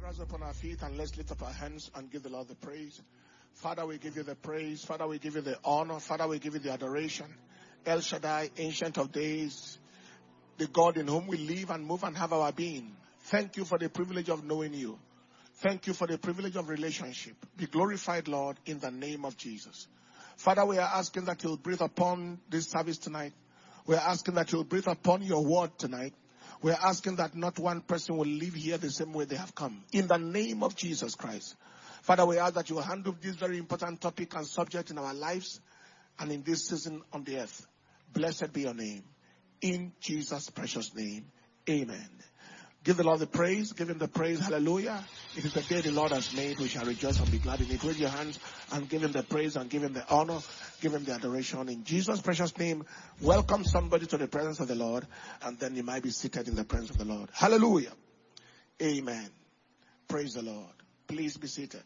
rise up on our feet and let's lift up our hands and give the Lord the praise. Father, we give you the praise. Father, we give you the honor. Father, we give you the adoration. El Shaddai, Ancient of Days, the God in whom we live and move and have our being. Thank you for the privilege of knowing you. Thank you for the privilege of relationship. Be glorified, Lord, in the name of Jesus. Father, we are asking that you'll breathe upon this service tonight. We are asking that you'll breathe upon your word tonight. We are asking that not one person will leave here the same way they have come. In the name of Jesus Christ. Father, we ask that you will handle this very important topic and subject in our lives and in this season on the earth. Blessed be your name. In Jesus' precious name. Amen. Give the Lord the praise. Give him the praise. Hallelujah. It is the day the Lord has made. We shall rejoice and be glad in it. Raise your hands and give him the praise and give him the honor. Give him the adoration. In Jesus' precious name, welcome somebody to the presence of the Lord. And then you might be seated in the presence of the Lord. Hallelujah. Amen. Praise the Lord. Please be seated.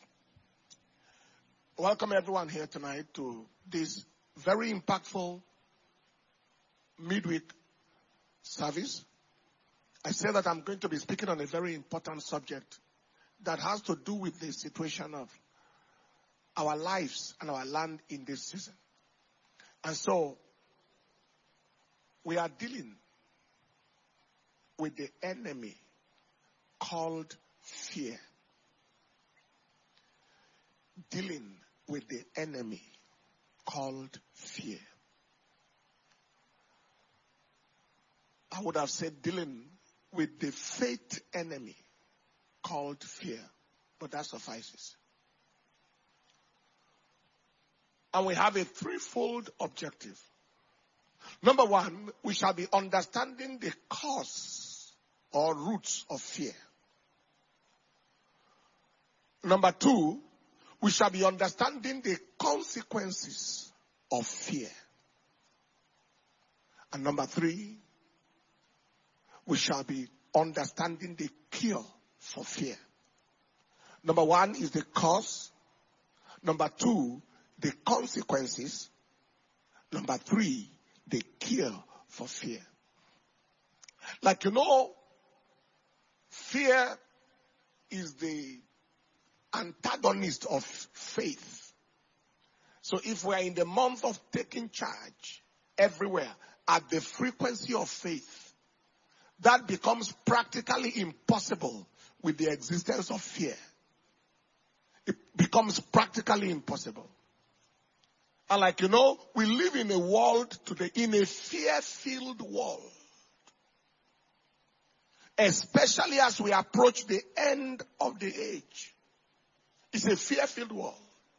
Welcome everyone here tonight to this very impactful midweek service. I say that I'm going to be speaking on a very important subject that has to do with the situation of our lives and our land in this season. And so, we are dealing with the enemy called fear. Dealing with the enemy called fear. I would have said dealing with the faith enemy called fear, but that suffices. And we have a threefold objective. Number one, we shall be understanding the cause or roots of fear. Number two, we shall be understanding the consequences of fear. And number three, we shall be understanding the cure for fear. Number one is the cause. Number two, the consequences. Number three, the cure for fear. Like you know, fear is the antagonist of faith. So if we are in the month of taking charge everywhere at the frequency of faith, that becomes practically impossible with the existence of fear. It becomes practically impossible. And like you know, we live in a world today, in a fear-filled world. Especially as we approach the end of the age. It's a fear-filled world.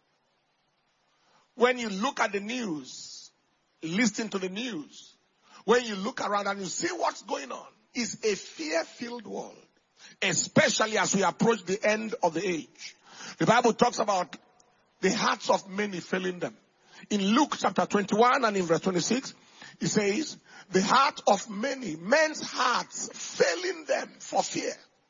When you look at the news, listen to the news, when you look around and you see what's going on, it's a fear-filled world. Especially as we approach the end of the age. The Bible talks about the hearts of many failing them. In Luke chapter 21 and in verse 26, it says, the heart of many, men's hearts failing them for fear.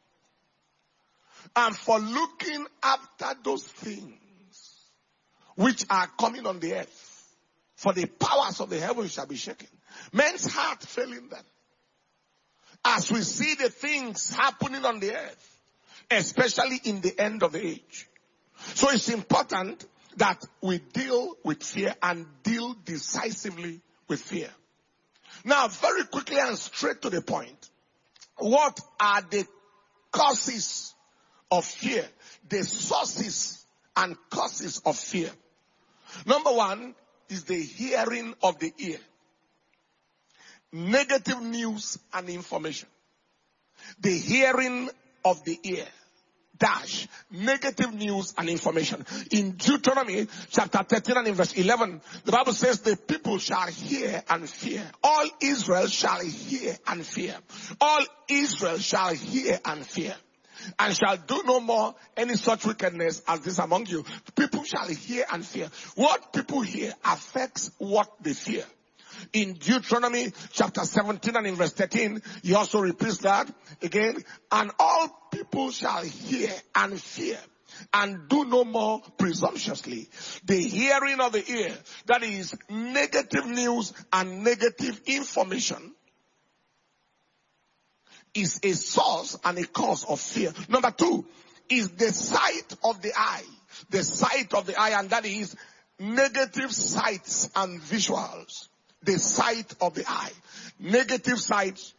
And for looking after those things which are coming on the earth. For the powers of the heavens shall be shaken. Men's heart failing them. As we see the things happening on the earth. Especially in the end of the age. So it's important that we deal with fear and deal decisively with fear. Now, very quickly and straight to the point. What are the causes of fear? The sources and causes of fear. Number one is the hearing of the ear. Negative news and information. The hearing of the ear. Dash. Negative news and information. In Deuteronomy chapter 13 and in verse 11, the Bible says the people shall hear and fear. All Israel shall hear and fear. All Israel shall hear and fear. And shall do no more any such wickedness as this among you. People shall hear and fear. What people hear affects what they fear. In Deuteronomy chapter 17 and in verse 13, he also repeats that again. And all people shall hear and fear and do no more presumptuously. The hearing of the ear, that is negative news and negative information, is a source and a cause of fear. Number 2 is the sight of the eye. The sight of the eye, and that is negative sights and visuals. The sight of the eye. Negative sights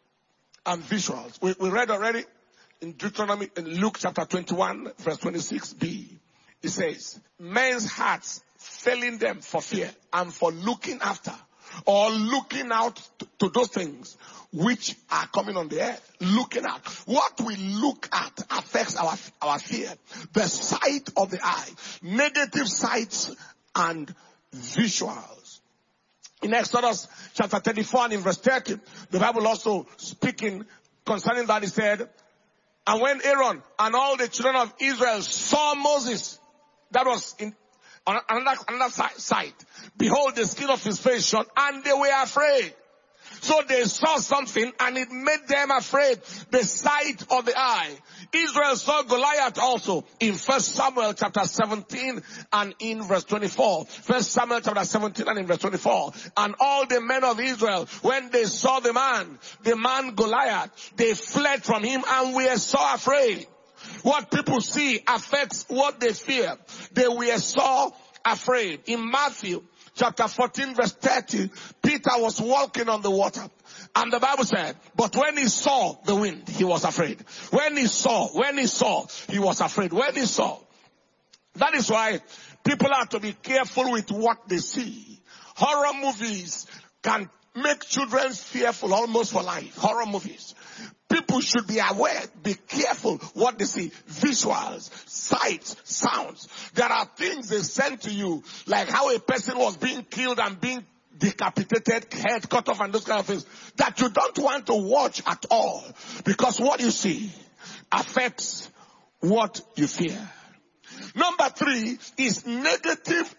and visuals. We read already in Deuteronomy, in Luke chapter 21, verse 26b. It says, men's hearts failing them for fear and for looking after or looking out to those things which are coming on the earth. Looking at. What we look at affects our fear. The sight of the eye. Negative sights and visuals. In Exodus chapter 34 and in verse 30, the Bible also speaking concerning that, it said, and when Aaron and all the children of Israel saw Moses, that was in on another side, behold, the skin of his face shone, and they were afraid. So they saw something and it made them afraid. The sight of the eye. Israel saw Goliath also in 1 Samuel chapter 17 and in verse 24. 1 Samuel chapter 17 and in verse 24. And all the men of Israel, when they saw the man Goliath, they fled from him and were so afraid. What people see affects what they fear. They were so afraid. In Matthew chapter 14 verse 30, Peter was walking on the water. And the Bible said, but when he saw the wind, he was afraid. When he saw, he was afraid. When he saw. That is why people have to be careful with what they see. Horror movies can make children fearful almost for life. Horror movies. People should be aware, be careful what they see. Visuals, sights, sounds. There are things they send to you, like how a person was being killed and being decapitated, head cut off and those kind of things, that you don't want to watch at all. Because what you see affects what you fear. Number 3 is negative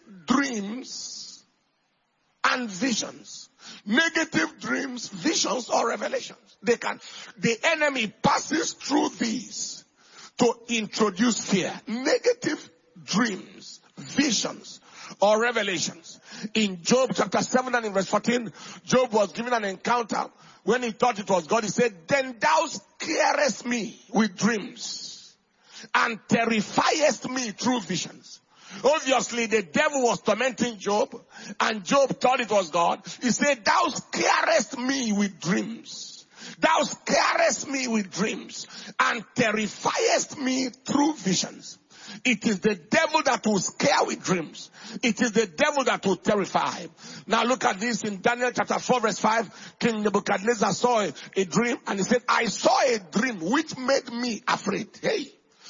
dreams and visions. Negative dreams, visions, or revelations. The enemy passes through these to introduce fear. Negative dreams, visions, or revelations. In Job chapter 7 and in verse 14, Job was given an encounter. When he thought it was God, he said, then thou scarest me with dreams and terrifiest me through visions. Obviously, the devil was tormenting Job, and Job thought it was God. He said, thou scarest me with dreams. Thou scarest me with dreams, and terrifiest me through visions. It is the devil that will scare with dreams. It is the devil that will terrify. Now look at this in Daniel chapter 4 verse 5. King Nebuchadnezzar saw a dream, and he said, I saw a dream which made me afraid. Hey.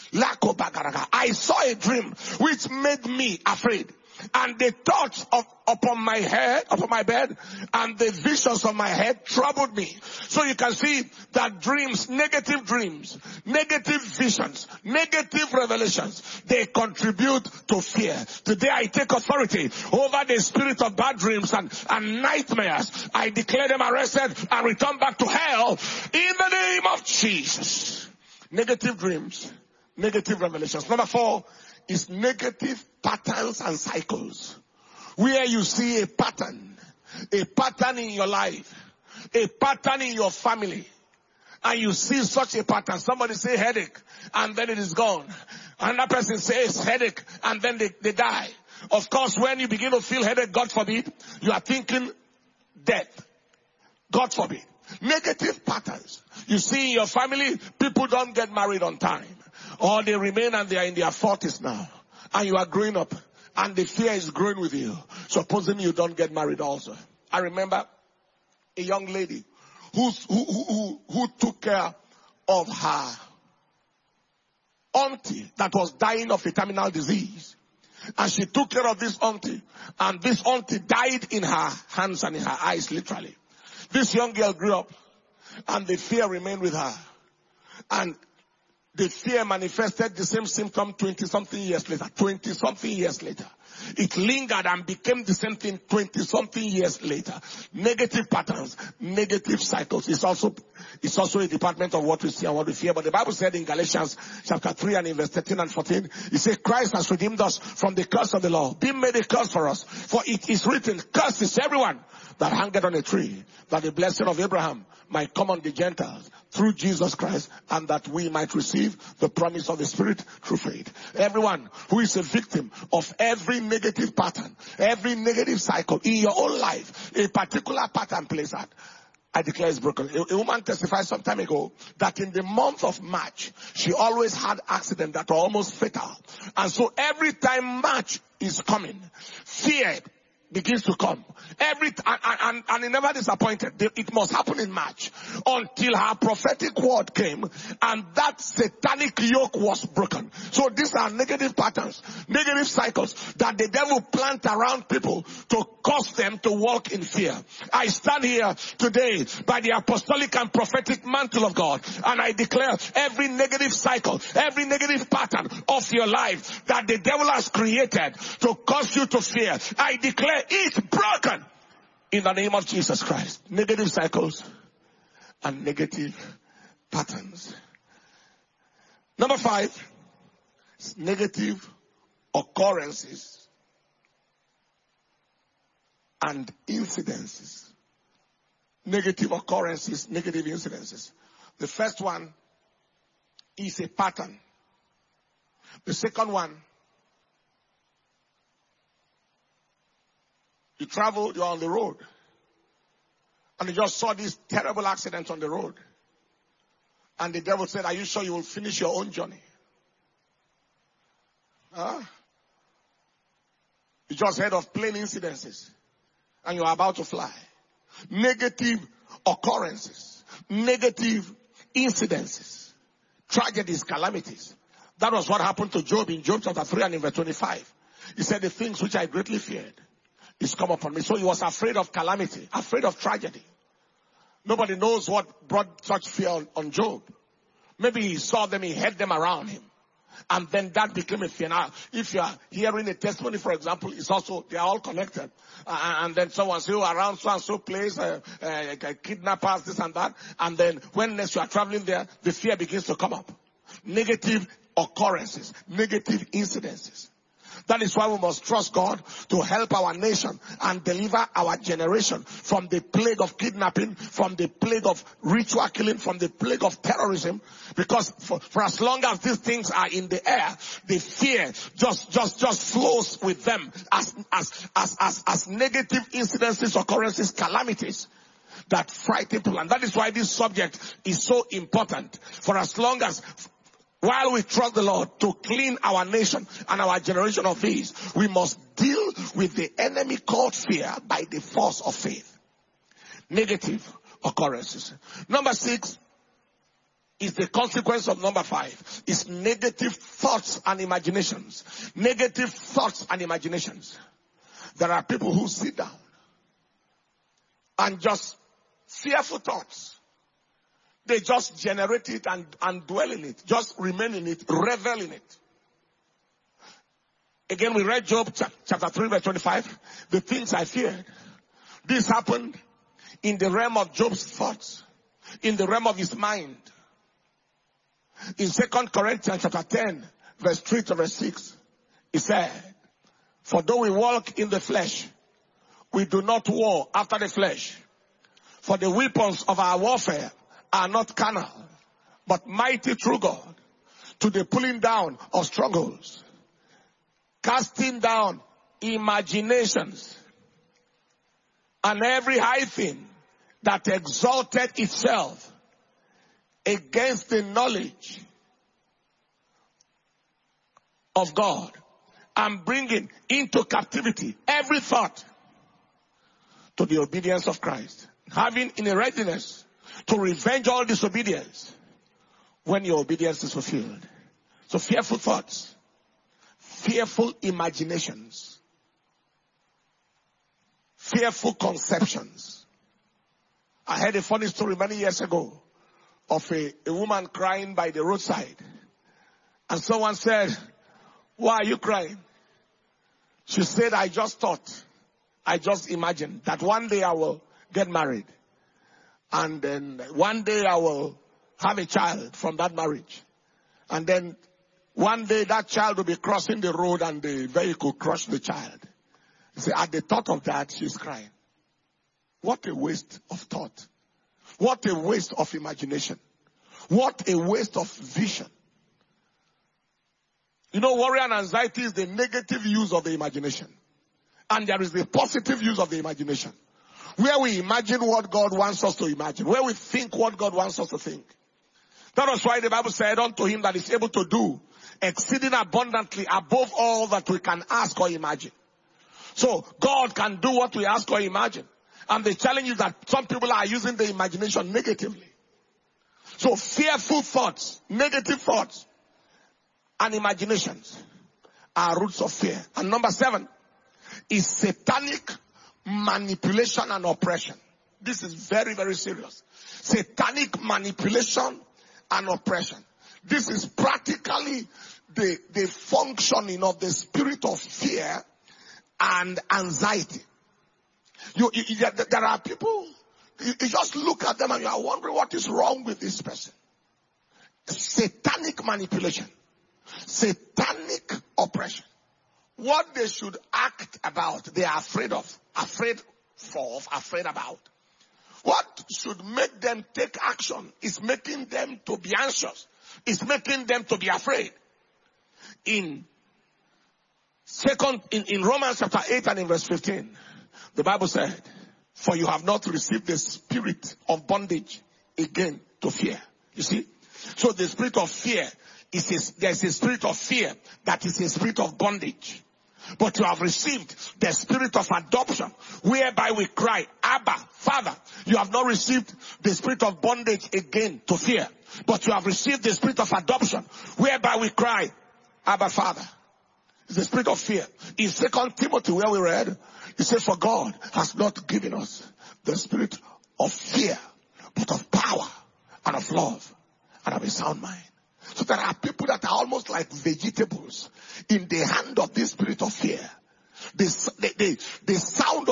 I saw a dream which made me afraid. And the thoughts upon my bed, and the visions of my head troubled me. So you can see that dreams, negative visions, negative revelations, they contribute to fear. Today I take authority over the spirit of bad dreams and nightmares. I declare them arrested and return back to hell in the name of Jesus. Negative dreams. Negative revelations. Number 4 is negative patterns and cycles. Where you see a pattern in your life, a pattern in your family, and you see such a pattern. Somebody say headache, and then it is gone. Another person says headache, and then they die. Of course, when you begin to feel headache, God forbid, you are thinking death. God forbid. Negative patterns. You see in your family, people don't get married on time. Or they remain and they are in their 40s now. And you are growing up. And the fear is growing with you. Supposing you don't get married also. I remember a young lady who took care of her auntie that was dying of a terminal disease. And she took care of this auntie. And this auntie died in her hands and in her eyes, literally. This young girl grew up. And the fear remained with her. And the fear manifested the same symptom 20-something years later. 20-something years later. It lingered and became the same thing 20-something years later. Negative patterns, negative cycles. It's also a department of what we see and what we fear. But the Bible said in Galatians chapter 3 and in verse 13 and 14, it says, Christ has redeemed us from the curse of the law, being made a curse for us. For it is written, cursed is everyone that hangeth on a tree, that the blessing of Abraham might come on the Gentiles through Jesus Christ, and that we might receive the promise of the Spirit through faith. Everyone who is a victim of every negative pattern, every negative cycle in your own life, a particular pattern plays out, I declare it's broken. A woman testified some time ago that in the month of March, she always had accidents that were almost fatal. And so every time March is coming, fear begins to come. And he never disappointed. It must happen in March until her prophetic word came and that satanic yoke was broken. So these are negative patterns, negative cycles that the devil plant around people to cause them to walk in fear. I stand here today by the apostolic and prophetic mantle of God, and I declare every negative cycle, every negative pattern of your life that the devil has created to cause you to fear, I declare it's broken in the name of Jesus Christ. Negative cycles and negative patterns. Number 5 is negative occurrences and incidences. Negative occurrences, negative incidences. The first one is a pattern. The second one, you travel, you're on the road, and you just saw this terrible accident on the road. And the devil said, are you sure you will finish your own journey? You just heard of plane incidences, and you're about to fly. Negative occurrences, negative incidences, tragedies, calamities. That was what happened to Job in Job chapter 3 and in verse 25. He said, the things which I greatly feared is come upon me. So he was afraid of calamity, afraid of tragedy. Nobody knows what brought such fear on Job. Maybe he saw them, he heard them around him. And then that became a fear. Now, if you are hearing a testimony, for example, it's also, they are all connected. And then someone say, around so and so place, kidnappers, this and that. And then when next you are traveling there, the fear begins to come up. Negative occurrences, negative incidences. That is why we must trust God to help our nation and deliver our generation from the plague of kidnapping, from the plague of ritual killing, from the plague of terrorism. Because for as long as these things are in the air, the fear just flows with them as negative incidences, occurrences, calamities that frighten people. And that is why this subject is so important. For as long as while we trust the Lord to clean our nation and our generation of these, we must deal with the enemy called fear by the force of faith. Negative occurrences. Number 6 is the consequence of number 5. Is negative thoughts and imaginations. Negative thoughts and imaginations. There are people who sit down and just fearful thoughts. They just generate it and dwell in it. Just remain in it, revel in it. Again, we read Job chapter 3 verse 25. The things I feared. This happened in the realm of Job's thoughts. In the realm of his mind. In 2 Corinthians chapter 10 verse 3 to verse 6. He said, for though we walk in the flesh, we do not war after the flesh. For the weapons of our warfare are not carnal, but mighty through God, to the pulling down of strongholds, casting down imaginations, and every high thing that exalted itself against the knowledge of God, and bringing into captivity every thought to the obedience of Christ, having in a readiness to revenge all disobedience when your obedience is fulfilled. So fearful thoughts, fearful imaginations, fearful conceptions. I heard a funny story many years ago of a woman crying by the roadside. And someone said, why are you crying? She said, I just imagined that one day I will get married. And then one day I will have a child from that marriage. And then one day that child will be crossing the road and the vehicle crush the child. You see, at the thought of that, she's crying. What a waste of thought. What a waste of imagination. What a waste of vision. You know, worry and anxiety is the negative use of the imagination. And there is the positive use of the imagination. Where we imagine what God wants us to imagine. Where we think what God wants us to think. That was why the Bible said unto him that is able to do exceeding abundantly above all that we can ask or imagine. So God can do what we ask or imagine. And the challenge is that some people are using the imagination negatively. So fearful thoughts, negative thoughts, and imaginations are roots of fear. And number 7 is satanic manipulation and oppression. This is very, very serious. Satanic manipulation and oppression. This is practically the functioning of the spirit of fear and anxiety. There are people, you just look at them and you are wondering what is wrong with this person. Satanic manipulation. Satanic oppression. What they should act about, they are afraid of, afraid about. What should make them take action is making them to be anxious. It's making them to be afraid. In Romans chapter 8 and in verse 15, the Bible said, for you have not received the spirit of bondage again to fear. You see? So the spirit of fear there's a spirit of fear that is a spirit of bondage. But you have received the spirit of adoption, whereby we cry, Abba, Father. You have not received the spirit of bondage again to fear. But you have received the spirit of adoption, whereby we cry, Abba, Father. It's the spirit of fear. In 2 Timothy, where we read, it says, for God has not given us the spirit of fear, but of power and of love and of a sound mind. So there are people that are almost like vegetables in the hand of this spirit of fear. The sound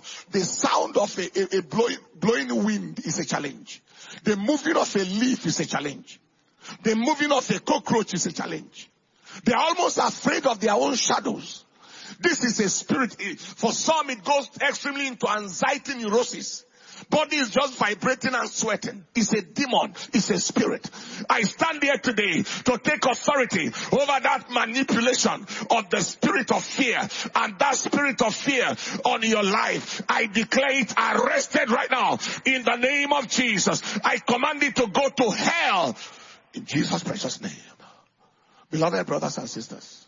of a blowing wind is a challenge. The moving of a leaf is a challenge. The moving of a cockroach is a challenge. They are almost afraid of their own shadows. This is a spirit. For some, it goes extremely into anxiety neurosis. Body is just vibrating and sweating. It's a demon. It's a spirit. I stand here today to take authority over that manipulation of the spirit of fear. And that spirit of fear on your life, I declare it arrested right now. In the name of Jesus, I command it to go to hell. In Jesus' precious name. Beloved brothers and sisters,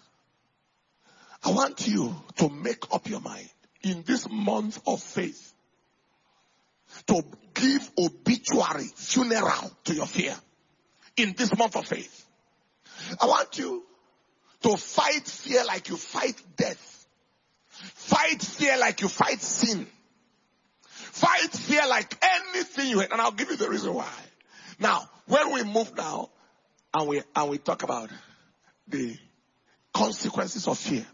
I want you to make up your mind in this month of faith to give obituary, funeral to your fear. In this month of faith. I want you to fight fear like you fight death. Fight fear like you fight sin. Fight fear like anything you hate. And I'll give you the reason why. Now, when we move now and we talk about the consequences of fear.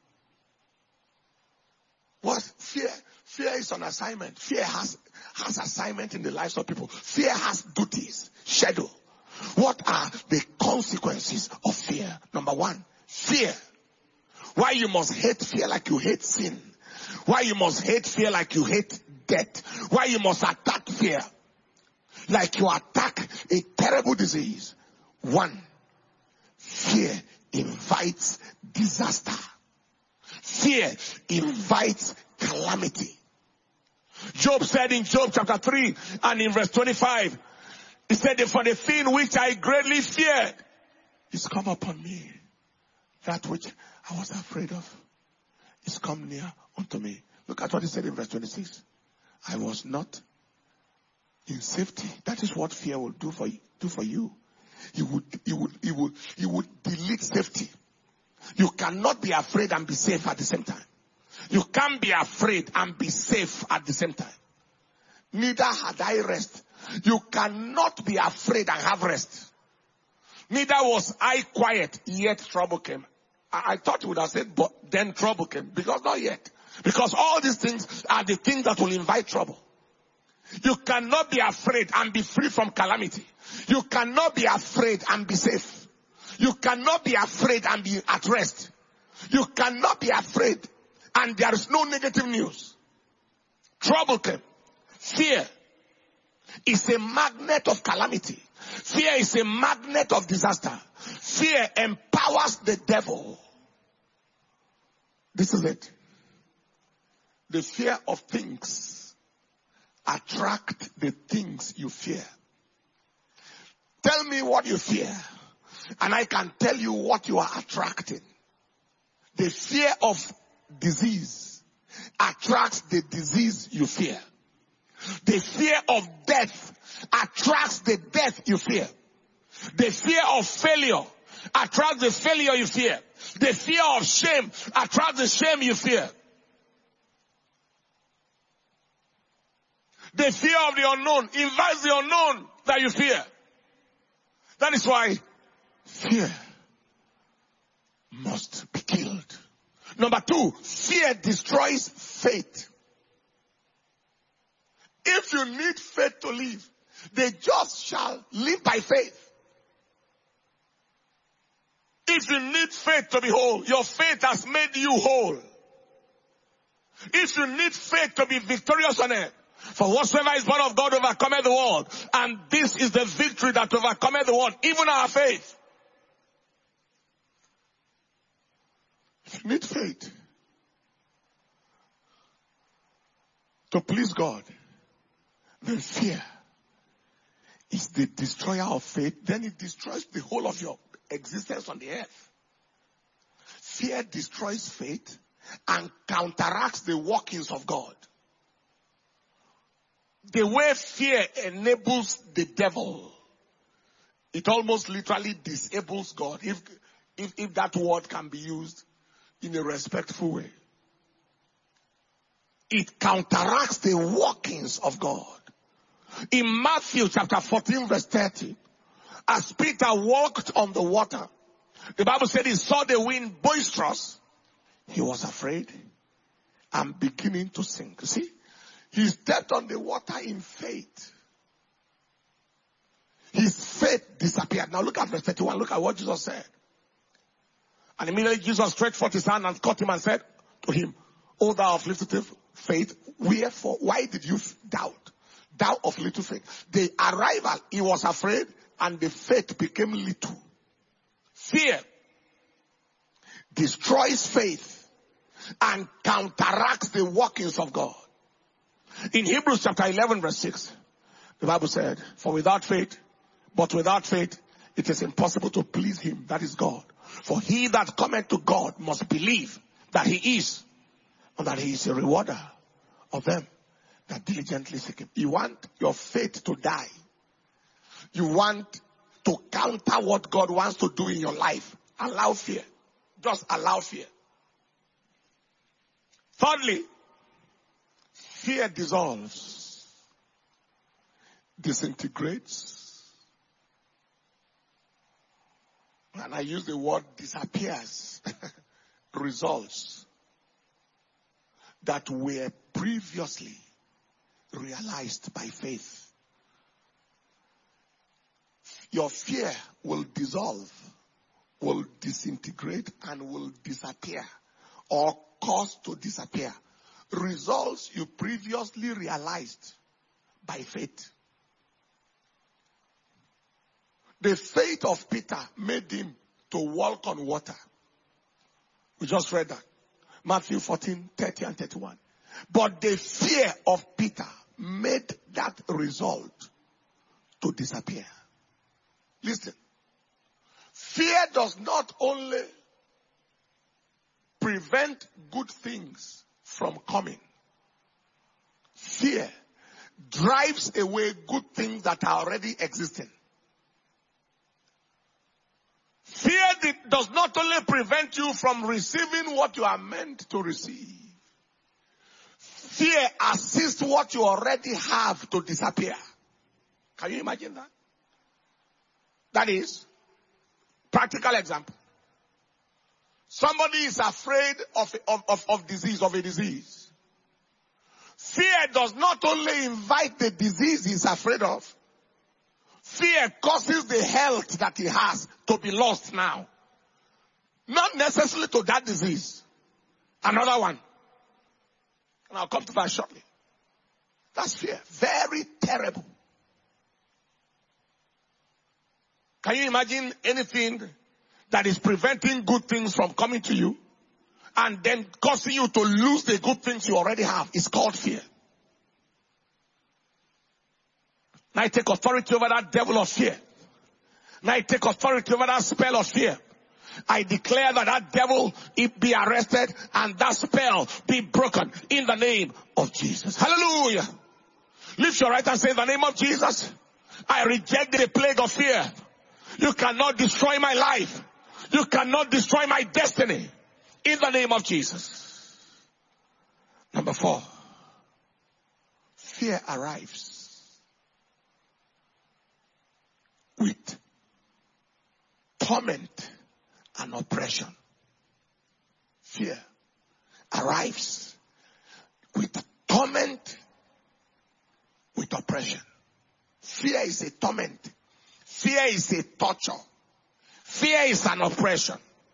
What fear? Fear is an assignment. Fear has assignment in the lives of people. Fear has duties, schedule. What are the consequences of fear? Number 1, fear. Why you must hate fear like you hate sin. Why you must hate fear like you hate death. Why you must attack fear like you attack a terrible disease. 1, fear invites disaster. Fear invites calamity. Job said in Job chapter 3 and in verse 25, he said, for the thing which I greatly feared is come upon me. That which I was afraid of is come near unto me. Look at what he said in verse 26. I was not in safety. That is what fear will do for you. You would delete safety. You cannot be afraid and be safe at the same time. You can't be afraid and be safe at the same time. Neither had I rest. You cannot be afraid and have rest. Neither was I quiet, yet trouble came. I thought you would have said, but then trouble came. Because not yet. Because all these things are the things that will invite trouble. You cannot be afraid and be free from calamity. You cannot be afraid and be safe. You cannot be afraid and be at rest. You cannot be afraid and there is no negative news. Trouble came. Fear is a magnet of calamity. Fear is a magnet of disaster. Fear empowers the devil. This is it. The fear of things attract the things you fear. Tell me what you fear, and I can tell you what you are attracting. The fear of disease attracts the disease you fear. The fear of death attracts the death you fear. The fear of failure attracts the failure you fear. The fear of shame attracts the shame you fear. The fear of the unknown invites the unknown that you fear. That is why fear must be killed. Number 2, fear destroys faith. If you need faith to live, the just shall live by faith. If you need faith to be whole, your faith has made you whole. If you need faith to be victorious on earth, for whatsoever is born of God overcometh the world. And this is the victory that overcometh the world, even our faith. If you need faith to please God, then fear is the destroyer of faith. Then it destroys the whole of your existence on the earth. Fear destroys faith and counteracts the workings of God. The way fear enables the devil, it almost literally disables God, if that word can be used in a respectful way. It counteracts the workings of God. In Matthew chapter 14 verse 30, as Peter walked on the water, the Bible said he saw the wind boisterous. He was afraid and beginning to sink. See? He stepped on the water in faith. His faith disappeared. Now look at verse 31. Look at what Jesus said. And immediately Jesus stretched forth his hand and caught him and said to him, O thou of little faith, wherefore, why did you doubt? Thou of little faith. The arrival, he was afraid and the faith became little. Fear destroys faith and counteracts the workings of God. In Hebrews chapter 11 verse 6, the Bible said, for without faith, it is impossible to please him, that is God. For he that cometh to God must believe that he is, and that he is a rewarder of them that diligently seek him. You want your faith to die. You want to counter what God wants to do in your life. Allow fear. Just allow fear. Thirdly, fear dissolves, disintegrates, and I use the word disappears, results that were previously realized by faith. Your fear will dissolve, will disintegrate, and will disappear or cause to disappear. Results you previously realized by faith. The faith of Peter made him to walk on water. We just read that. Matthew 14, 30 and 31. But the fear of Peter made that result to disappear. Listen. Fear does not only prevent good things from coming. Fear drives away good things that are already existing. Fear does not only prevent you from receiving what you are meant to receive. Fear assists what you already have to disappear. Can you imagine that? That is, practical example. Somebody is afraid of disease, of a disease. Fear does not only invite the disease he's afraid of. Fear causes the health that he has to be lost now. Not necessarily to that disease. Another one. And I'll come to that shortly. That's fear. Very terrible. Can you imagine anything that is preventing good things from coming to you and then causing you to lose the good things you already have? It's called fear. Now I take authority over that devil of fear. Now I take authority over that spell of fear. I declare that that devil be arrested and that spell be broken in the name of Jesus. Hallelujah. Lift your right hand and say, in the name of Jesus, I reject the plague of fear. You cannot destroy my life. You cannot destroy my destiny. In the name of Jesus. Number 4. Fear arrives with torment and oppression. Fear arrives with torment, with oppression. Fear is a torment. Fear is a torture. Fear is an oppression.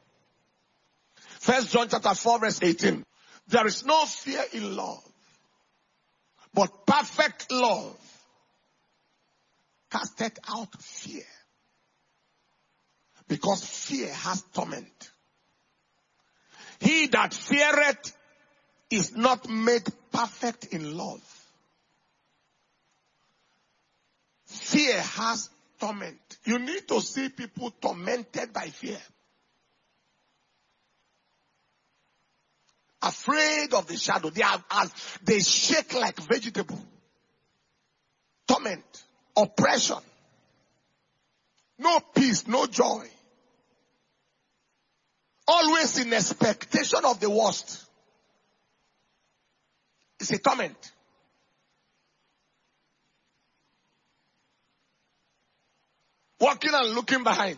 1 John chapter 4 verse 18. There is no fear in love, but perfect love casteth out fear. Because fear has torment. He that feareth is not made perfect in love. Fear has torment. You need to see people tormented by fear. Afraid of the shadow. They shake like vegetable. Torment. Oppression. No peace, no joy. Always in expectation of the worst. It's a torment. Walking and looking behind.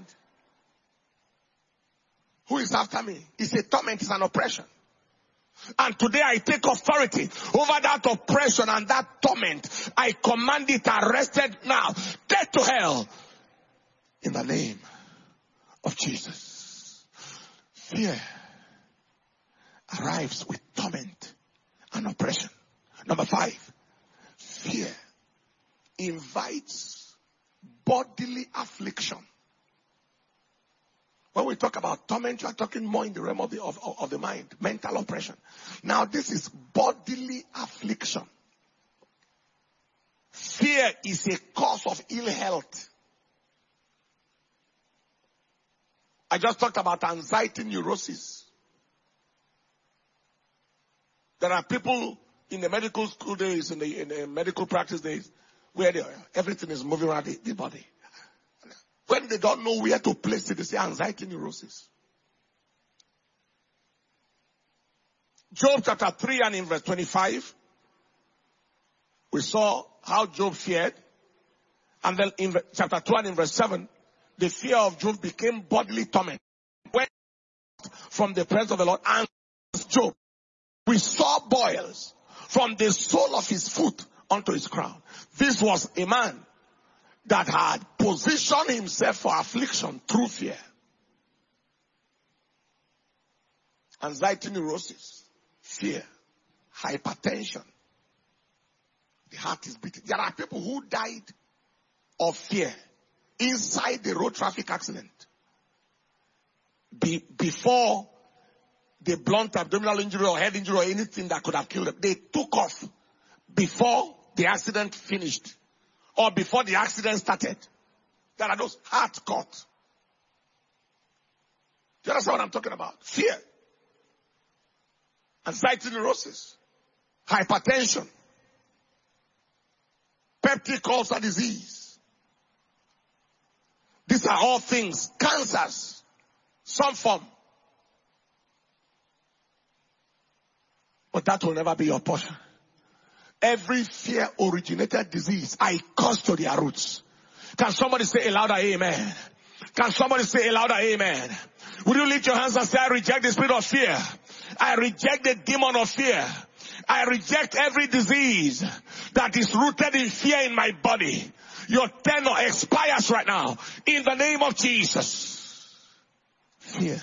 Who is after me? It's a torment, it's an oppression. And today I take authority over that oppression and that torment. I command it arrested now. Get to hell. In the name of Jesus. Fear arrives with torment and oppression. Number 5. Fear invites bodily affliction. When we talk about torment, you are talking more in the realm of the mind, mental oppression. Now this is bodily affliction. Fear is a cause of ill health. I just talked about anxiety neurosis. There are people in the medical school days, in the medical practice days, where everything is moving around the body. When they don't know where to place it, they say anxiety neurosis. Job chapter 3 and in verse 25, we saw how Job feared. And then in chapter 2 and in verse 7, the fear of Job became bodily torment. When from the presence of the Lord and Job, we saw boils from the sole of his foot unto his crown. This was a man that had positioned himself for affliction through fear. Anxiety neurosis, fear, hypertension. The heart is beating. There are people who died of fear inside the road traffic accident. Before the blunt abdominal injury or head injury or anything that could have killed them, they took off before the accident finished or before the accident started. There are those heart caught. Do you understand what I'm talking about? Fear, anxiety neurosis, hypertension, peptic ulcer disease. These are all things, cancers, some form. But that will never be your portion. Every fear-originated disease, I curse to their roots. Can somebody say a louder amen? Can somebody say a louder amen? Will you lift your hands and say, I reject the spirit of fear. I reject the demon of fear. I reject every disease that is rooted in fear in my body. Your tenure expires right now. In the name of Jesus. Fear.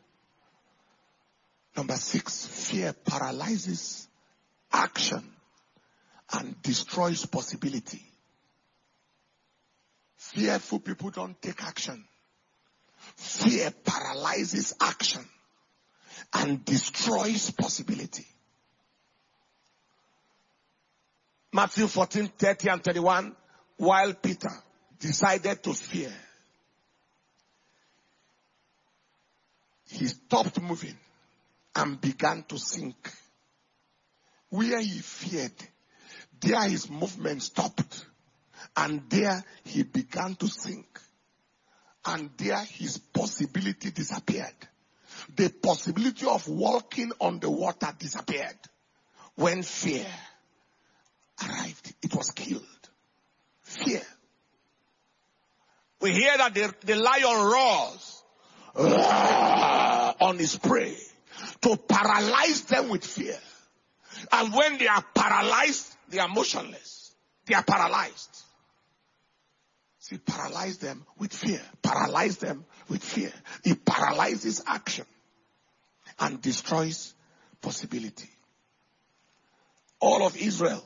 Number 6, fear paralyzes action and destroys possibility. Fearful people don't take action. Fear paralyzes action and destroys possibility. Matthew 14:30 and 31, while Peter decided to fear, he stopped moving and began to sink. Where he feared, there his movement stopped. And there he began to sink. And there his possibility disappeared. The possibility of walking on the water disappeared. When fear arrived, it was killed. Fear. We hear that the lion roars on his prey to paralyze them with fear. And when they are paralyzed, they are motionless. They are paralyzed. See, paralyze them with fear. Paralyze them with fear. It paralyzes action and destroys possibility. All of Israel,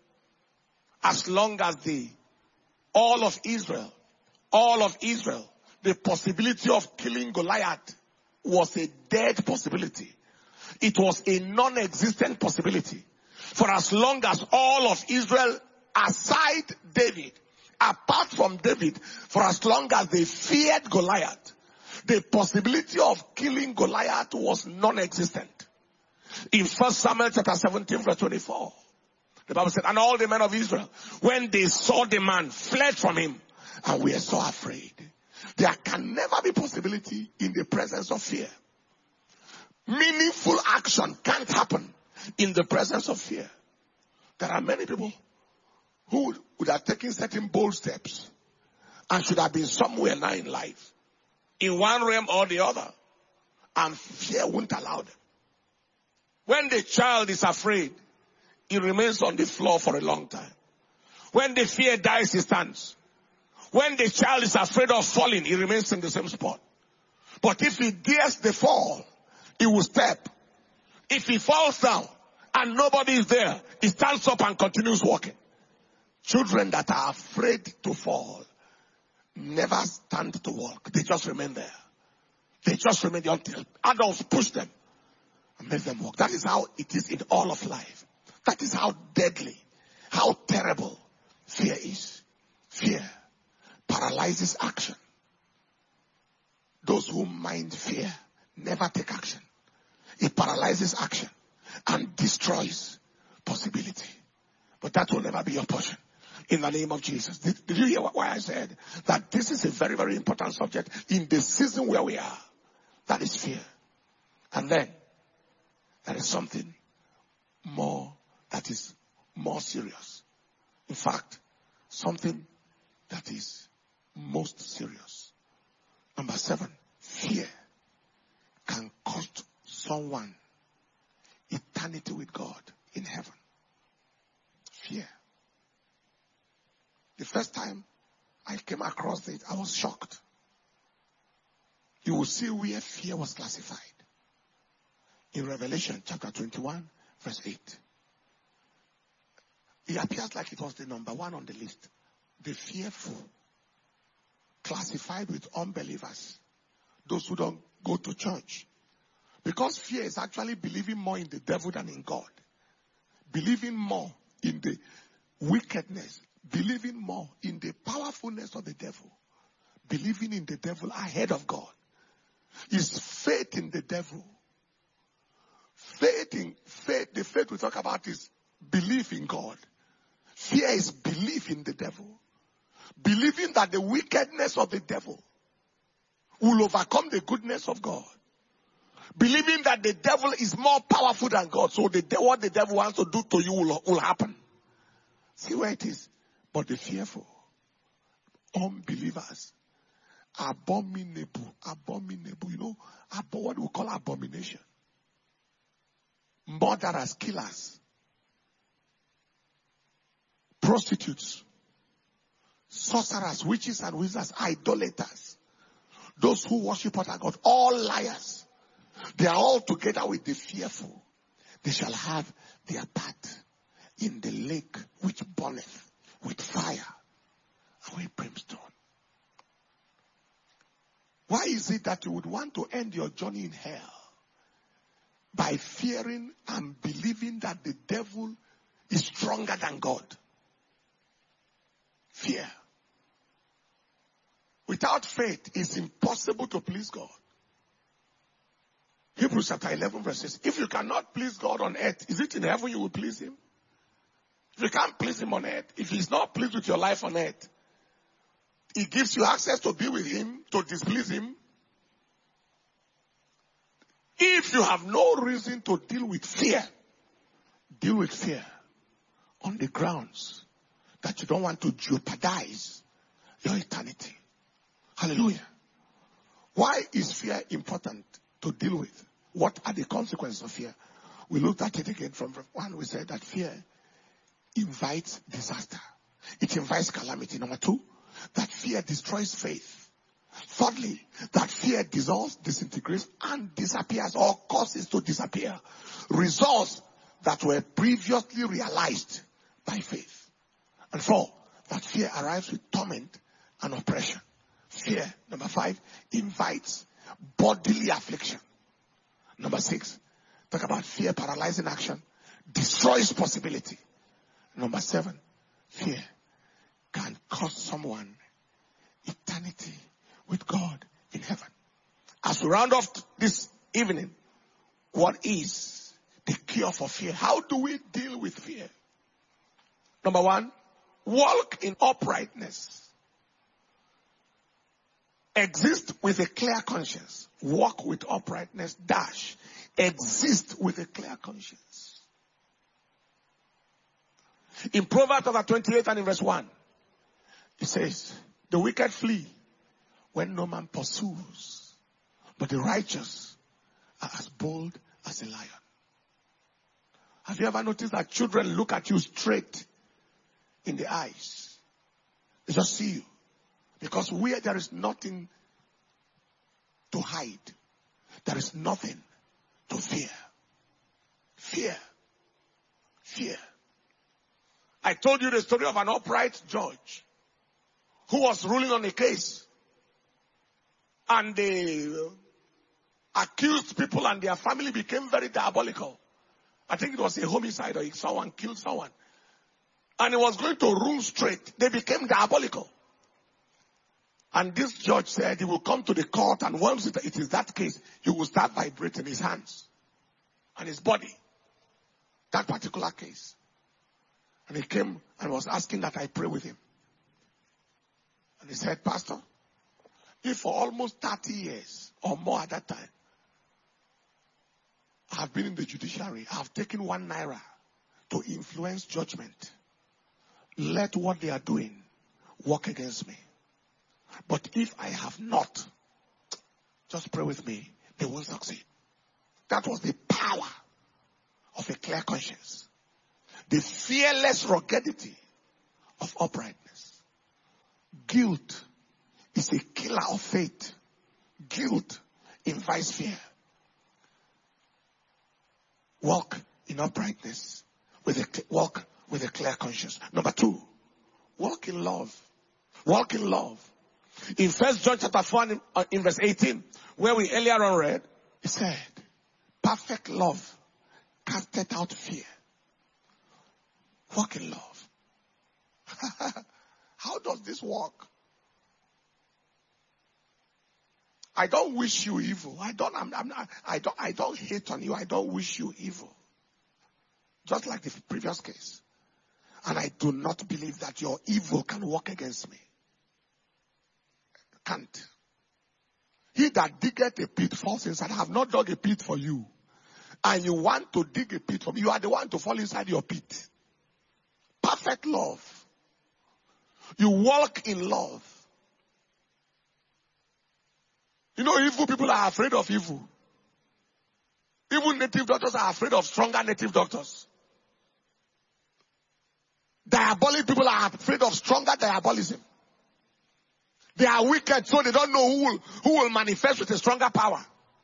the possibility of killing Goliath was a dead possibility. It was a non-existent possibility. For as long as all of Israel, aside David, apart from David, for as long as they feared Goliath, the possibility of killing Goliath was non-existent. In 1 Samuel chapter 17 verse 24, the Bible said, and all the men of Israel, when they saw the man, fled from him and were so afraid. There can never be possibility in the presence of fear. Meaningful action can't happen in the presence of fear. There are many people who would have taken certain bold steps and should have been somewhere now in life, in one realm or the other, and fear won't allow them. When the child is afraid, he remains on the floor for a long time. When the fear dies, he stands. When the child is afraid of falling, he remains in the same spot. But if he dares the fall, he will step. If he falls down and nobody is there, he stands up and continues walking. Children that are afraid to fall never stand to walk. They just remain there. They just remain there until adults push them and make them walk. That is how it is in all of life. That is how deadly, how terrible fear is. Fear paralyzes action. Those who mind fear never take action. It paralyzes action and destroys possibility. But that will never be your portion. In the name of Jesus. Did you hear why I said that this is a very, very important subject in the season where we are? That is fear. And then there is something more that is more serious. In fact, something that is most serious. Number 7, fear can cost someone eternity with God in heaven. Fear. The first time I came across it, I was shocked. You will see where fear was classified. In Revelation chapter 21, verse 8. It appears like it was the number 1 on the list. The fearful, classified with unbelievers. Those who don't go to church. Because fear is actually believing more in the devil than in God. Believing more in the wickedness. Believing more in the powerfulness of the devil. Believing in the devil ahead of God. Is faith in the devil. The faith we talk about is belief in God. Fear is belief in the devil. Believing that the wickedness of the devil will overcome the goodness of God. Believing that the devil is more powerful than God. So what the devil wants to do to you will happen. See where it is. But the fearful, unbelievers, abominable. You know, what we call abomination. Murderers, killers, prostitutes, sorcerers, witches and wizards, idolaters, those who worship other gods, all liars. They are all together with the fearful. They shall have their part in the lake which burneth with fire and with brimstone. Why is it that you would want to end your journey in hell by fearing and believing that the devil is stronger than God? Fear. Without faith, it's impossible to please God. Hebrews chapter 11 verse 6. If you cannot please God on earth, is it in heaven you will please him? If you can't please him on earth, if he's not pleased with your life on earth, he gives you access to be with him, to displease him. If you have no reason to deal with fear on the grounds that you don't want to jeopardize your eternity. Hallelujah. Why is fear important to deal with? What are the consequences of fear? We looked at it again from verse 1. We said that fear invites disaster. It invites calamity. Number 2, that fear destroys faith. Thirdly, that fear dissolves, disintegrates, and disappears, or causes to disappear results that were previously realized by faith. And 4, that fear arrives with torment and oppression. Fear, number 5, invites bodily affliction. Number 6, talk about fear paralyzing action, destroys possibility. Number 7, fear can cost someone eternity with God in heaven. As we round off this evening, what is the cure for fear? How do we deal with fear? Number 1, walk in uprightness. Exist with a clear conscience. Walk with uprightness. Exist with a clear conscience. In Proverbs chapter 28 and in verse 1, it says, the wicked flee when no man pursues, but the righteous are as bold as a lion. Have you ever noticed that children look at you straight in the eyes? They just see you. Because where there is nothing to hide, there is nothing to fear. Fear. I told you the story of an upright judge who was ruling on a case. And the accused people and their family became very diabolical. I think it was a homicide or someone killed someone. And he was going to rule straight. They became diabolical. And this judge said he will come to the court, and once it is that case, he will start vibrating his hands and his body. That particular case. And he came and was asking that I pray with him. And he said, Pastor, if for almost 30 years or more at that time, I have been in the judiciary, I have taken 1 naira to influence judgment, let what they are doing work against me. But if I have not, just pray with me, they won't succeed. That was the power of a clear conscience. The fearless ruggedity of uprightness. Guilt is a killer of faith. Guilt invites fear. Walk in uprightness. Walk with a clear conscience. Number 2, walk in love. Walk in love. In 1 John chapter 4 in verse 18, where we earlier on read, it said, perfect love casteth out fear. Walk in love. How does this work? I don't wish you evil. I don't hate on you. I don't wish you evil. Just like the previous case. And I do not believe that your evil can work against me. Can't. He that diggeth a pit falls inside. I have not dug a pit for you. And you want to dig a pit for me. You are the one to fall inside your pit. Perfect love. You walk in love. You know, evil people are afraid of evil. Even native doctors are afraid of stronger native doctors. Diabolic people are afraid of stronger diabolism. They are wicked, so they don't know who will manifest with a stronger power.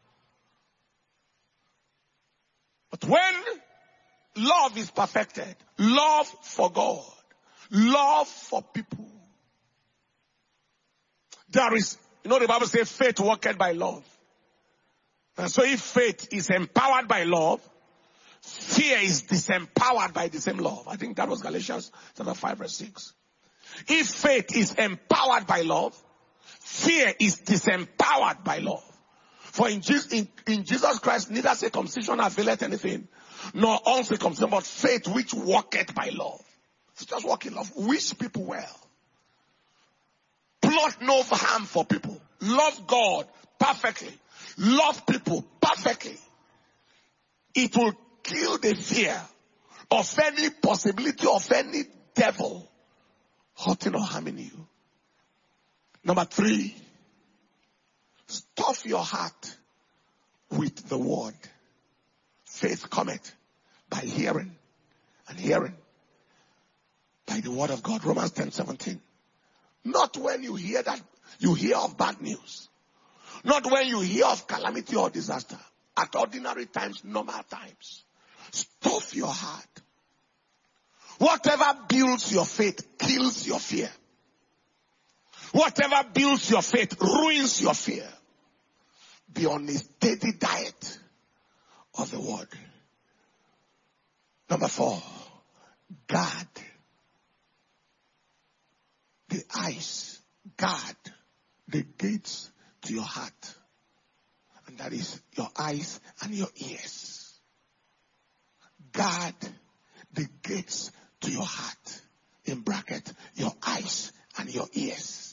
But when love is perfected, love for God, love for people, there is You know the Bible says faith worketh by love. And so if faith is empowered by love, fear is disempowered by the same love. I think that was Galatians chapter 5 verse 6. If faith is empowered by love, fear is disempowered by love. For in Jesus Christ, neither circumcision availeth anything, nor uncircumcision, but faith which worketh by love. It's just work in love. Wish people well. Plot no harm for people. Love God perfectly. Love people perfectly. It will kill the fear of any possibility of any devil hurting or harming you. Number 3, stuff your heart with the word. Faith cometh by hearing, and hearing by the word of God. Romans 10:17. Not when you hear that, you hear of bad news. Not when you hear of calamity or disaster. At ordinary times, normal times. Stuff your heart. Whatever builds your faith kills your fear. Whatever builds your faith ruins your fear. Be on a steady diet of the word. Number 4, guard the eyes, guard the gates to your heart. And that is your eyes and your ears. Guard the gates to your heart. In bracket, your eyes and your ears.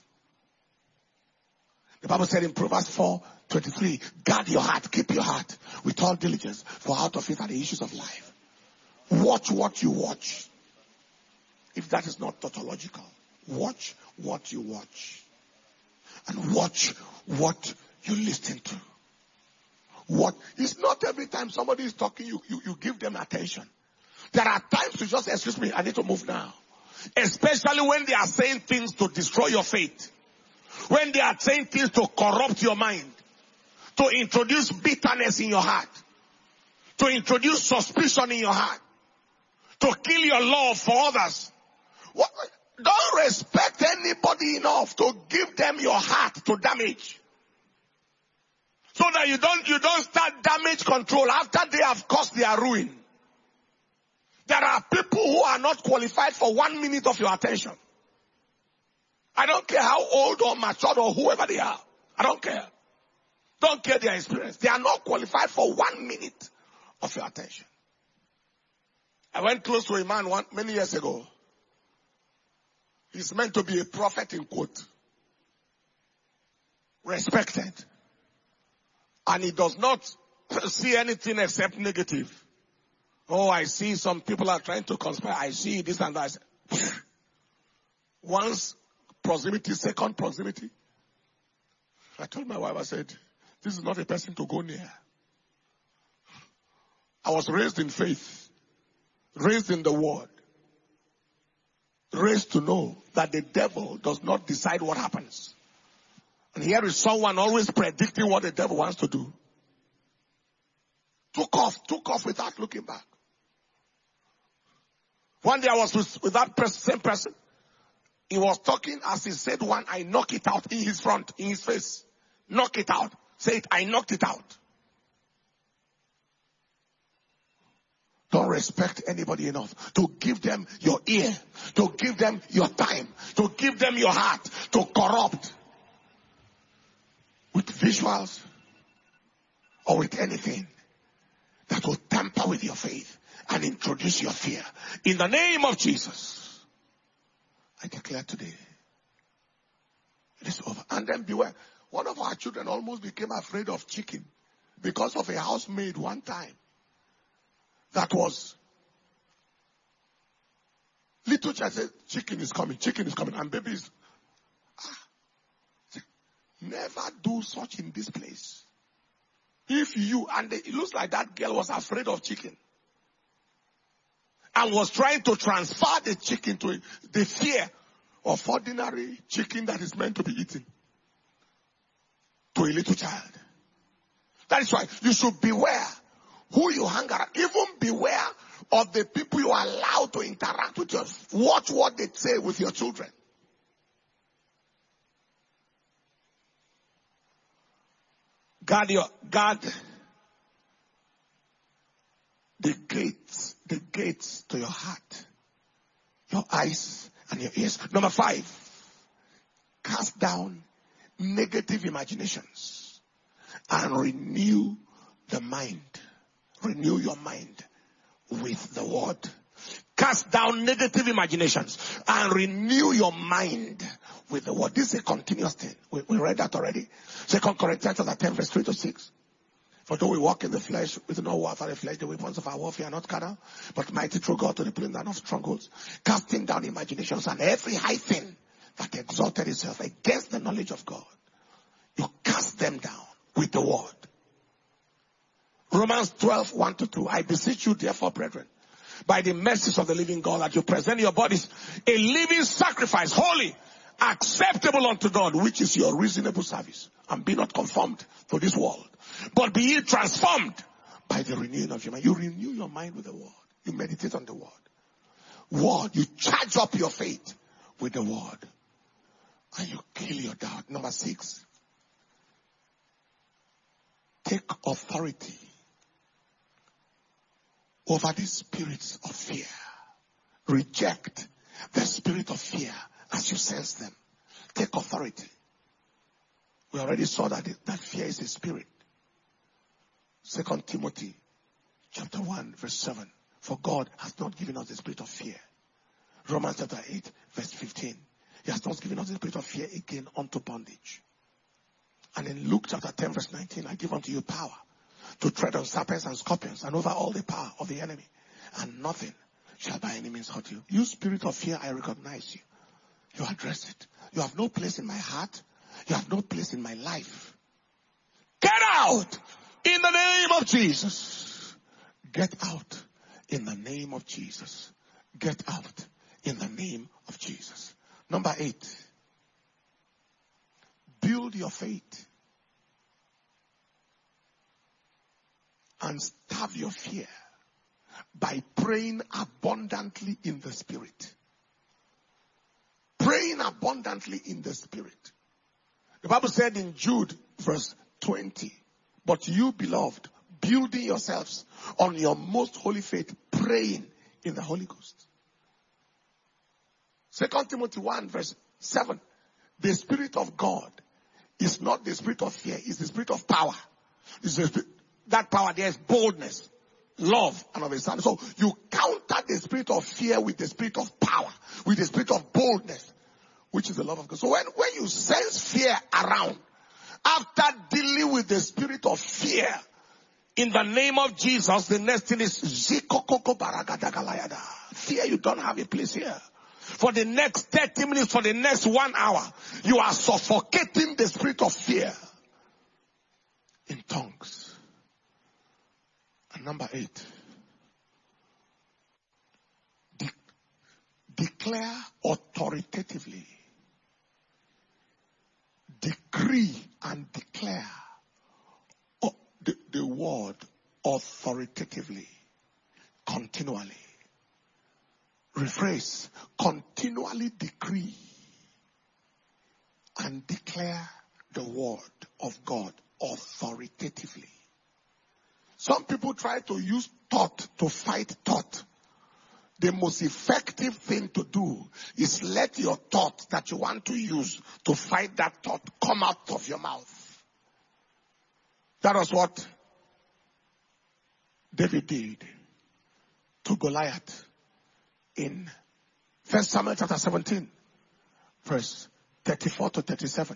The Bible said in Proverbs 4:23, guard your heart, keep your heart with all diligence, for out of it are the issues of life. Watch what you watch. If that is not tautological, watch what you watch. And watch what you listen to. It's not every time somebody is talking, you give them attention. There are times you just, excuse me, I need to move now. Especially when they are saying things to destroy your faith. When they are saying things to corrupt your mind. To introduce bitterness in your heart. To introduce suspicion in your heart. To kill your love for others. Don't respect anybody enough to give them your heart to damage. So that you don't start damage control after they have caused their ruin. There are people who are not qualified for 1 minute of your attention. I don't care how old or matured or whoever they are. I don't care. Don't care their experience. They are not qualified for 1 minute of your attention. I went close to a man many years ago. He's meant to be a prophet in quote. Respected. And he does not see anything except negative. Oh, I see some people are trying to conspire. I see this and that. Once proximity, second proximity. I told my wife, I said, this is not a person to go near. I was raised in faith. Raised in the word. Raised to know that the devil does not decide what happens. And here is someone always predicting what the devil wants to do. Took off without looking back. One day I was with that same person. He was talking as he said one, I knock it out in his front, in his face. Knock it out. Say it, I knocked it out. Don't respect anybody enough to give them your ear, to give them your time, to give them your heart, to corrupt with visuals or with anything that will tamper with your faith and introduce your fear. In the name of Jesus, I declare today, it is over. And then beware. One of our children almost became afraid of chicken because of a housemaid one time. That was, little child said, chicken is coming, and babies, never do such in this place. It looks like that girl was afraid of chicken. And was trying to transfer the chicken to the fear of ordinary chicken that is meant to be eaten to a little child. That is why you should beware who you hang around. Even beware of the people you allow to interact with you. Watch what they say with your children. Guard the gates to your heart, your eyes and your ears. Number 5, cast down negative imaginations and renew the mind. Renew your mind with the word. Cast down negative imaginations and renew your mind with the word. This is a continuous thing. We read that already. 2 Corinthians 10 verse 3 to 6. For though we walk in the flesh, we do not war after the flesh, the weapons of our warfare are not carnal, but mighty through God to the pulling down of strongholds, casting down imaginations and every high thing that exalted itself against the knowledge of God. You cast them down with the word. Romans 12, 1 to 2. I beseech you therefore, brethren, by the mercies of the living God, that you present your bodies a living sacrifice, holy, acceptable unto God, which is your reasonable service. And be not conformed to this world, but be ye transformed by the renewing of your mind. You renew your mind with the word. You meditate on the word. You charge up your faith with the word. And you kill your doubt. Number 6, take authority over the spirits of fear. Reject the spirit of fear as you sense them. Take authority. We already saw that fear is a spirit. 2 Timothy chapter 1 verse 7. For God has not given us the spirit of fear. Romans chapter 8 verse 15. He has not given us the spirit of fear again unto bondage. And in Luke chapter 10 verse 19, I give unto you power to tread on serpents and scorpions and over all the power of the enemy. And nothing shall by any means hurt you. You spirit of fear, I recognize you. You address it. You have no place in my heart. You have no place in my life. Get out in the name of Jesus. Get out in the name of Jesus. Get out in the name of Jesus. Number 8. Build your faith and starve your fear by praying abundantly in the Spirit. Praying abundantly in the Spirit. The Bible said in Jude verse 20, but you, beloved, building yourselves on your most holy faith, praying in the Holy Ghost. 2 Timothy 1 verse 7, the Spirit of God is not the spirit of fear, it's the spirit of power. That power there is boldness, love, and of a sound. So you counter the spirit of fear with the spirit of power, with the spirit of boldness, which is the love of God. So when you sense fear around, after dealing with the spirit of fear, in the name of Jesus, the next thing is fear. You don't have a place here. For the next 30 minutes, for the next 1 hour, you are suffocating the spirit of fear in tongues. And number 8, declare authoritatively, decree and declare the word authoritatively, continually. Rephrase, continually decree and declare the word of God authoritatively. Some people try to use thought to fight thought. The most effective thing to do is let your thought that you want to use to fight that thought come out of your mouth. That was what David did to Goliath in 1 Samuel chapter 17, verse 34 to 37.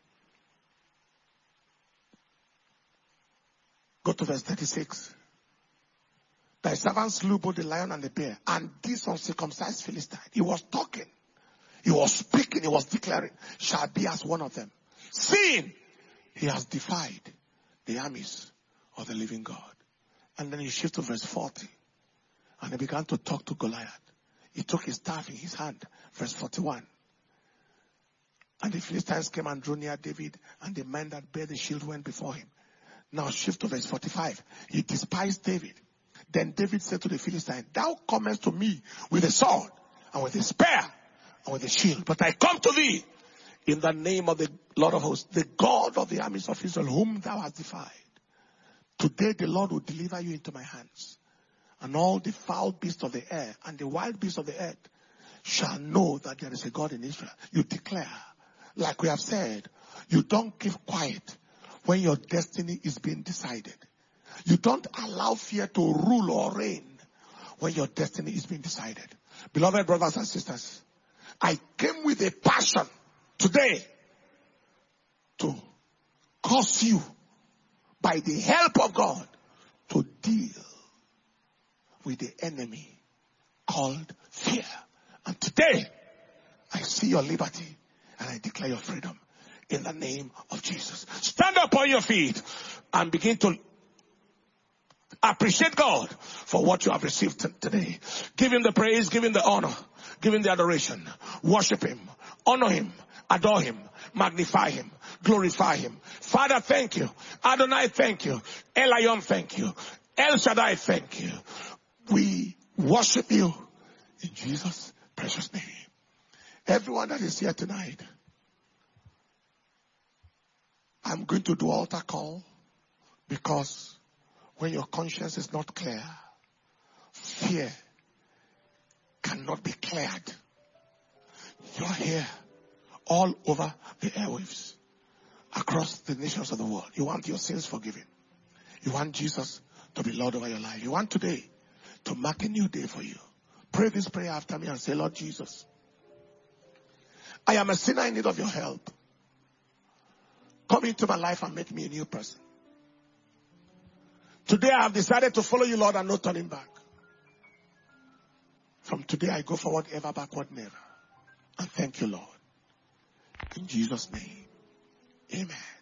Go to verse 36. Thy servant slew both the lion and the bear, and this uncircumcised Philistine. He was talking, he was speaking, he was declaring, shall be as one of them, seeing he has defied the armies of the living God. And then he shifted to verse 40, and he began to talk to Goliath. He took his staff in his hand, verse 41. And the Philistines came and drew near David, and the men that bare the shield went before him. Now shift to verse 45. He despised David. Then David said to the Philistine, thou comest to me with a sword, and with a spear, and with a shield. But I come to thee In the name of the Lord of hosts, the God of the armies of Israel, whom thou hast defied. Today the Lord will deliver you into my hands. And all the foul beasts of the air and the wild beasts of the earth shall know that there is a God in Israel. You declare, like we have said, you don't keep quiet when your destiny is being decided. You don't allow fear to rule or reign when your destiny is being decided. Beloved brothers and sisters, I came with a passion today to cause you, by the help of God, to deal with the enemy called fear. And today, I see your liberty and I declare your freedom in the name of Jesus. Stand up on your feet and begin to appreciate God for what you have received today. Give him the praise, give him the honor, give him the adoration. Worship him, honor him, adore him, magnify him, glorify him. Father, thank you. Adonai, thank you. Elion, thank you. El Shaddai, thank you. We worship you in Jesus' precious name. Everyone that is here tonight, I'm going to do altar call, because when your conscience is not clear, fear cannot be cleared. You're here all over the airwaves, across the nations of the world. You want your sins forgiven. You want Jesus to be Lord over your life. You want today to mark a new day for you. Pray this prayer after me and say, Lord Jesus, I am a sinner in need of your help. Come into my life and make me a new person. Today I have decided to follow you, Lord, and no turning back. From today I go forward, ever backward, never. And thank you, Lord. In Jesus' name, amen.